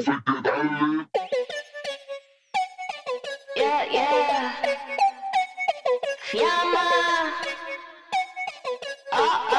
hay que darle. Yeah, yeah. Fiamma. Oh,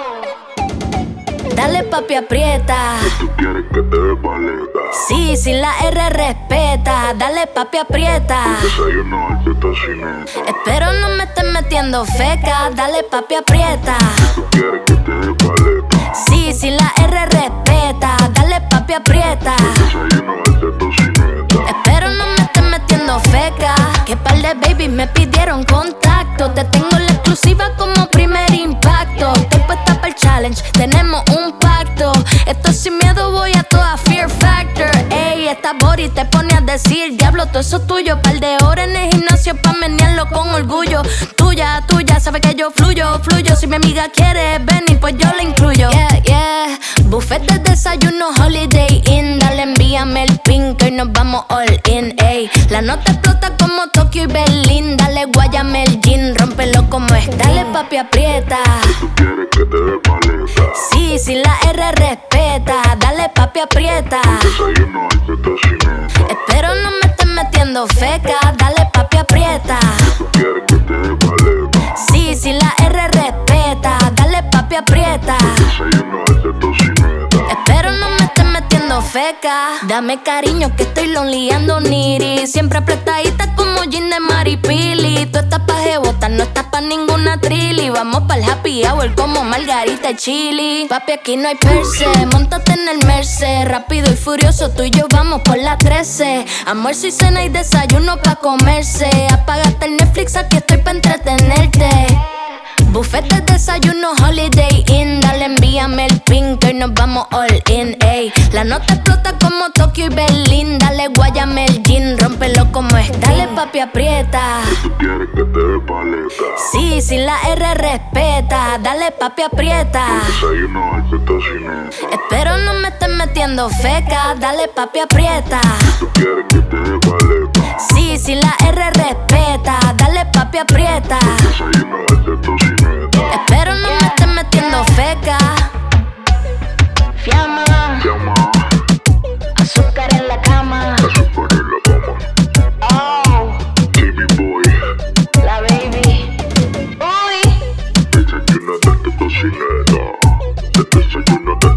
oh. Dale papi, aprieta. Tú quieres que te dé paleta. Sí, sin la R respeta. Dale papi, aprieta. Desayuno alto tocineta. Espero no me estés metiendo feca. Dale papi, aprieta. Tú quieres que te dé paleta. Sí, sin la R respeta. Dale papi, aprieta. Desayuno alto tocineta. Espero no me estés metiendo feca. Que par de babies me pidieron contacto. Te tengo la exclusiva como primer impacto. Estoy puesta para el challenge, tenemos un pacto. Esto sin miedo, voy a toda Fear Factor. Ey, esta body te pone a decir diablo, todo eso tuyo. Par de horas en el gimnasio pa' menearlo con orgullo. Tuya, sabe que yo fluyo. Si mi amiga quiere venir, pues yo la incluyo. Yeah, yeah. Buffet de desayuno, Holiday Inn. Dale, envíame el pin que hoy nos vamos all in, ey. La nota explota como Tokio y Berlín. Dale, guáyame el jean, rómpelo como es. Dale papi, aprieta. Tú quieres que te dé paleta. Sí, sin la R respeta. Dale papi, aprieta. Desayuno alto tocineta. Espero no me estés metiendo feca. Dale papi, aprieta. Tú quieres que te dé paleta. Sí, sin la R respeta. Dale papi, aprieta. Desayuno alto tocineta. Espero no me estés metiendo feca. Dame cariño que estoy lonely, ando niri. Siempre apretadita como jean de maripili. Tú estás pa' jebotar, no estás pa' ninguna trilly. Vamos pa'l happy hour como margarita y chili. Papi, aquí no hay perse, móntate en el Merce. Rápido y furioso, tú y yo vamos por la 13. Almuerzo y cena y desayuno pa' comerse. Apágate el Netflix, aquí estoy pa' entretenerte. Buffet de desayuno, Holiday Inn. Dale, envíame el pin que hoy nos vamos all in, ey. La nota explota como Tokio y Berlín. Dale, guáyame el jean, rómpelo como es. Dale papi, aprieta. Tú quieres que te dé paleta. Sí, sin la R respeta. Dale papi, aprieta. Desayuno alto tocineta. Espero no me estés metiendo feca. Dale papi, aprieta. Tú quieres que te dé paleta. Sí, sin la R respeta. Dale papi, aprieta. Desayuno alto tocineta. Espero no me estés metiendo feca. Fiamma. Llama. Azúcar en la cama. Azúcar en la cama. Oh, Baby boy. la baby. Uy. Desayuno alto tocineta. Desayuno alto